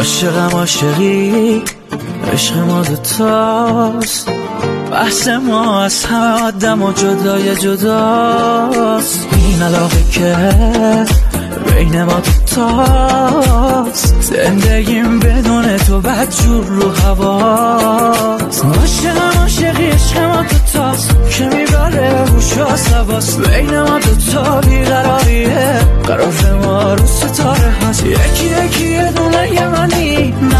عاشقم عاشقی، عشق ما دوتاست، بحث ما از همه آدم و جدای جداست. این علاقه که بین ما دوتاست، زندگیم بدون تو بدجور رو هواست. عاشقم عاشقی، عشق ما دوتاست که میبره هوش و عصباست. بین ما دوتا بیقراریه، قرار ما رو ستاره هست. یکی یکی یه دونه یه منی،